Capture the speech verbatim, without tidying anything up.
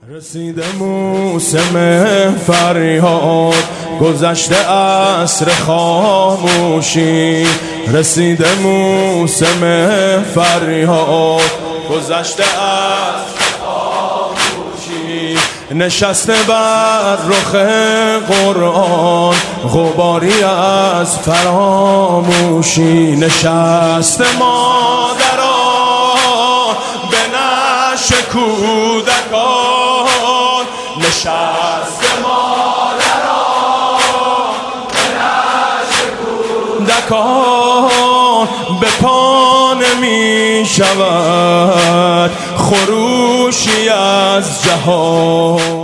رسیده موسم فریاد، گذشته عصر خاموشی. رسیده موسم فریاد، گذشته عصر خاموشی. نشسته بر رخ قرآن غباری از فراموشی. نشسته مادران به نعش کودکان، نشسته مادران به نعش کودکان. به پا نمی شود خروشی از جهان.